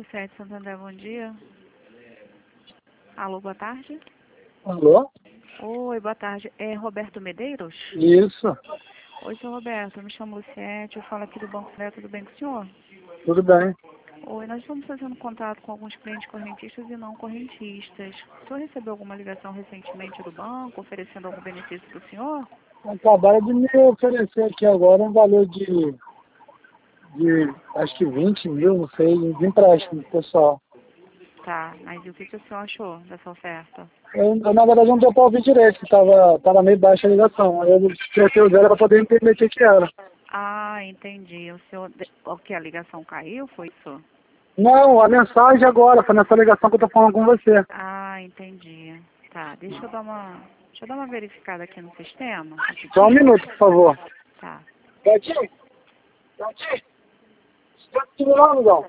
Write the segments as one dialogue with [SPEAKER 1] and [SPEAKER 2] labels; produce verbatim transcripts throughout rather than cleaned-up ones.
[SPEAKER 1] Sete Santander, bom dia. Alô, boa tarde.
[SPEAKER 2] Alô?
[SPEAKER 1] Oi, boa tarde. É Roberto Medeiros?
[SPEAKER 2] Isso,
[SPEAKER 1] Oi, seu Roberto. Eu me chamo Luciete, eu falo aqui do Banco Fé. Tudo bem com o senhor?
[SPEAKER 2] tudo bem.
[SPEAKER 1] Oi, nós estamos fazendo contato com alguns clientes correntistas e não correntistas. O senhor recebeu alguma ligação recentemente do banco, oferecendo algum benefício para o senhor?
[SPEAKER 2] Acabaram de me oferecer aqui agora um valor de, de acho que vinte mil, não sei, de empréstimo, pessoal.
[SPEAKER 1] Tá, mas e o que, que o senhor achou dessa oferta?
[SPEAKER 2] Eu, eu, na verdade, não deu para ouvir direito, que tava, tava meio baixa a ligação. Aí eu troquei o zero para poder entender o que que era.
[SPEAKER 1] Ah, entendi. O senhor... O que, a ligação caiu? Foi isso?
[SPEAKER 2] Não, a mensagem agora, foi nessa ligação que eu tô falando com você.
[SPEAKER 1] Ah, entendi. Tá, deixa eu dar uma, deixa eu dar uma verificada aqui no sistema,
[SPEAKER 2] Só um
[SPEAKER 1] rapidinho.
[SPEAKER 2] minuto, por favor.
[SPEAKER 1] Tá.
[SPEAKER 2] Gatinho? Gatinho? Você tá segurando, amigão?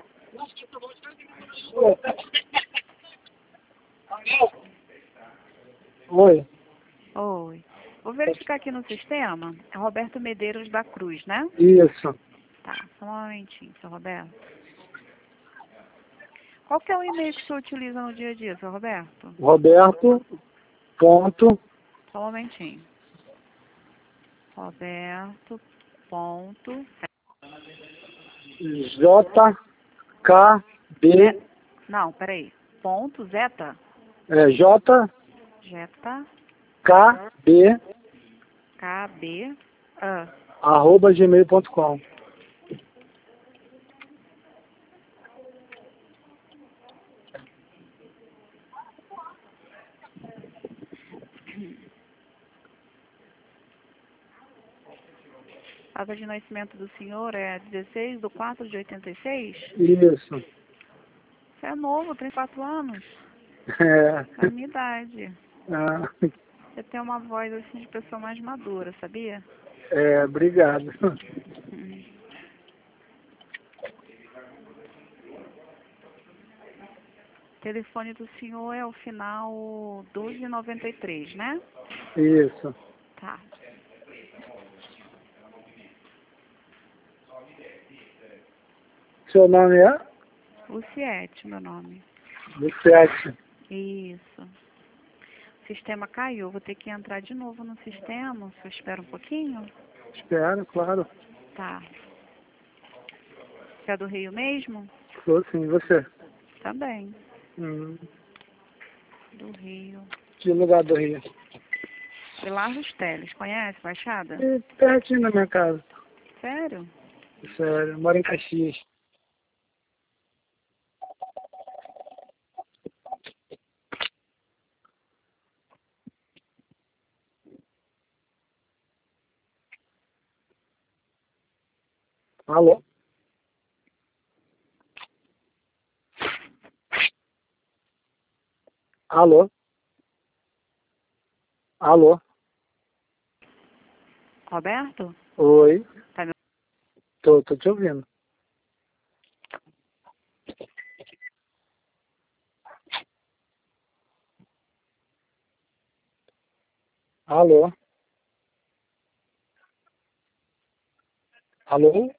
[SPEAKER 2] Oi.
[SPEAKER 1] Oi. Vou verificar aqui no sistema. É Roberto Medeiros da Cruz, né?
[SPEAKER 2] Isso.
[SPEAKER 1] Tá, só um momentinho, seu Roberto. Qual que é o e-mail que o senhor utiliza no dia a dia, seu Roberto?
[SPEAKER 2] Roberto, ponto,
[SPEAKER 1] Só um momentinho. Roberto, ponto,
[SPEAKER 2] J, K, B,
[SPEAKER 1] Zé, não, peraí. Ponto, Zeta,
[SPEAKER 2] é, J,
[SPEAKER 1] Jeta,
[SPEAKER 2] K, B,
[SPEAKER 1] K, B, A.
[SPEAKER 2] arroba gmail ponto com.
[SPEAKER 1] A data de nascimento do senhor é dezesseis de quatro de oitenta e seis?
[SPEAKER 2] Isso.
[SPEAKER 1] Você é novo, tem quatro anos.
[SPEAKER 2] É,
[SPEAKER 1] É a minha idade.
[SPEAKER 2] ah,
[SPEAKER 1] Você tem uma voz assim de pessoa mais madura, sabia?
[SPEAKER 2] é, obrigado.
[SPEAKER 1] Hum. O telefone do senhor é o final doze noventa e três, né?
[SPEAKER 2] Isso.
[SPEAKER 1] Tá.
[SPEAKER 2] Seu nome é?
[SPEAKER 1] Luciete, meu nome.
[SPEAKER 2] Lucete.
[SPEAKER 1] Isso. O sistema caiu. Vou ter que entrar de novo no sistema. O senhor espera um pouquinho?
[SPEAKER 2] Espero, claro.
[SPEAKER 1] Tá. Você é do Rio mesmo?
[SPEAKER 2] Sou sim, você.
[SPEAKER 1] Também.
[SPEAKER 2] Hum,
[SPEAKER 1] Do Rio.
[SPEAKER 2] que lugar do Rio?
[SPEAKER 1] Vilar dos Teles. Conhece, Baixada?
[SPEAKER 2] É, pertinho da minha casa.
[SPEAKER 1] Sério?
[SPEAKER 2] Sério, eu moro em Caxias. Alô? Alô? Alô?
[SPEAKER 1] Roberto?
[SPEAKER 2] Oi,
[SPEAKER 1] Tá me...
[SPEAKER 2] tô, tô te ouvindo. Alô? Alô?